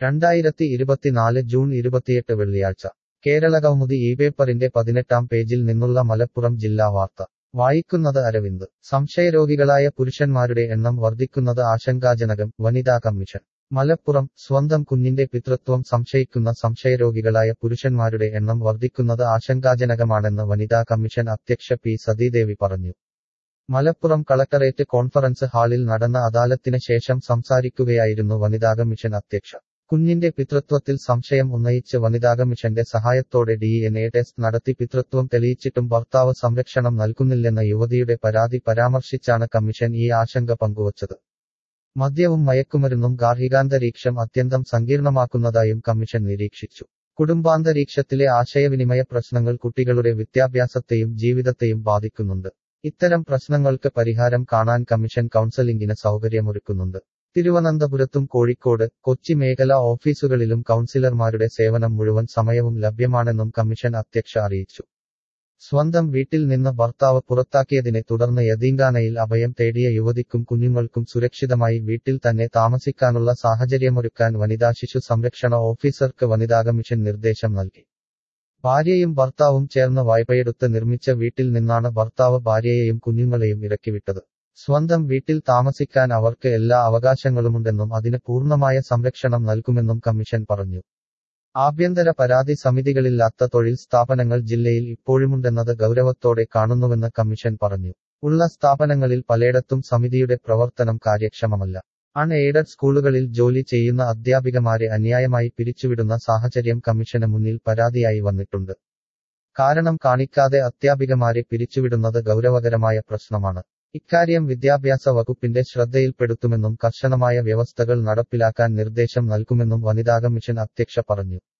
2024 June 28 വെള്ളിയാഴ്ച കേരളകൗമുദി ഇപേപ്പറിന്റെ 18-ാം പേജിൽ നിന്നുള്ള മലപ്പുറം ജില്ലാ വാർത്ത വായിക്കുന്നത് അരവിന്ദ്. സംശയരോഗികളായ പുരുഷന്മാരുടെ എണ്ണം വർദ്ധിക്കുന്നത് ആശങ്കാജനകം, വനിതാ കമ്മീഷൻ. മലപ്പുറം. സ്വന്തം കുഞ്ഞിന്റെ പിതൃത്വം സംശയിക്കുന്ന സംശയരോഗികളായ പുരുഷന്മാരുടെ എണ്ണം വർദ്ധിക്കുന്നത് ആശങ്കാജനകമാണെന്ന് വനിതാ കമ്മീഷൻ അധ്യക്ഷ പി സതീദേവി പറഞ്ഞു. മലപ്പുറം കളക്ടറേറ്റ് കോൺഫറൻസ് ഹാളിൽ നടന്ന അദാലത്തിന് ശേഷം സംസാരിക്കുകയായിരുന്നു വനിതാ കമ്മീഷൻ അധ്യക്ഷ. കുഞ്ഞിന്റെ പിതൃത്വത്തിൽ സംശയം ഉന്നയിച്ച് വനിതാ കമ്മീഷന്റെ സഹായത്തോടെ DNA ടെസ്റ്റ് നടത്തി പിതൃത്വം തെളിയിച്ചിട്ടും ഭർത്താവ് സംരക്ഷണം നൽകുന്നില്ലെന്ന യുവതിയുടെ പരാതി പരാമർശിച്ചാണ് കമ്മീഷൻ ഈ ആശങ്ക പങ്കുവച്ചത്. മദ്യവും മയക്കുമരുന്നും ഗാർഹികാന്തരീക്ഷം അത്യന്തം സങ്കീർണമാക്കുന്നതായും കമ്മീഷൻ നിരീക്ഷിച്ചു. കുടുംബാന്തരീക്ഷത്തിലെ ആശയവിനിമയ പ്രശ്നങ്ങൾ കുട്ടികളുടെ വിദ്യാഭ്യാസത്തെയും ജീവിതത്തെയും ബാധിക്കുന്നുണ്ട്. ഇത്തരം പ്രശ്നങ്ങൾക്ക് പരിഹാരം കാണാൻ കമ്മീഷൻ കൗൺസലിംഗിന് സൗകര്യമൊരുക്കുന്നുണ്ട്. തിരുവനന്തപുരത്തും കോഴിക്കോട്, കൊച്ചി മേഖലാ ഓഫീസുകളിലും കൗൺസിലർമാരുടെ സേവനം മുഴുവൻ സമയവും ലഭ്യമാണെന്നും കമ്മീഷൻ അധ്യക്ഷ അറിയിച്ചു. സ്വന്തം വീട്ടിൽ നിന്ന് ഭർത്താവ് പുറത്താക്കിയതിനെ തുടർന്ന് യതീംഖാനയിൽ അഭയം തേടിയ യുവതിക്കും കുഞ്ഞുങ്ങൾക്കും സുരക്ഷിതമായി വീട്ടിൽ തന്നെ താമസിക്കാനുള്ള സാഹചര്യമൊരുക്കാൻ വനിതാ ശിശു സംരക്ഷണ ഓഫീസർക്ക് വനിതാ കമ്മീഷൻ നിർദ്ദേശം നൽകി. ഭാര്യയും ഭർത്താവും ചേർന്ന് വായ്പയെടുത്ത് നിർമ്മിച്ച വീട്ടിൽ നിന്നാണ് ഭർത്താവ് ഭാര്യയെയും കുഞ്ഞുങ്ങളെയും ഇറക്കിവിട്ടത്. സ്വന്തം വീട്ടിൽ താമസിക്കാൻ അവർക്ക് എല്ലാ അവകാശങ്ങളുമുണ്ടെന്നും അതിന് പൂർണ്ണമായ സംരക്ഷണം നൽകുമെന്നും കമ്മീഷൻ പറഞ്ഞു. ആഭ്യന്തര പരാതി സമിതികളില്ലാത്ത തൊഴിൽ സ്ഥാപനങ്ങൾ ജില്ലയിൽ ഇപ്പോഴുമുണ്ടെന്നത് ഗൗരവത്തോടെ കാണുന്നുവെന്ന് കമ്മീഷൻ പറഞ്ഞു. ഉള്ള സ്ഥാപനങ്ങളിൽ പലയിടത്തും സമിതിയുടെ പ്രവർത്തനം കാര്യക്ഷമമല്ല. അൺ-എയ്ഡഡ് സ്കൂളുകളിൽ ജോലി ചെയ്യുന്ന അധ്യാപികമാരെ അന്യായമായി പിരിച്ചുവിടുന്ന സാഹചര്യം കമ്മീഷന് മുന്നിൽ പരാതിയായി വന്നിട്ടുണ്ട്. കാരണം കാണിക്കാതെ അധ്യാപികമാരെ പിരിച്ചുവിടുന്നത് ഗൗരവകരമായ പ്രശ്നമാണ്. ഇക്കാര്യം വിദ്യാഭ്യാസ വകുപ്പിന്റെ ശ്രദ്ധയിൽപ്പെടുത്തുമെന്നും കർശനമായ വ്യവസ്ഥകൾ നടപ്പിലാക്കാൻ നിർദ്ദേശം നൽകുമെന്നും വനിതാ കമ്മീഷൻ അധ്യക്ഷ പറഞ്ഞു.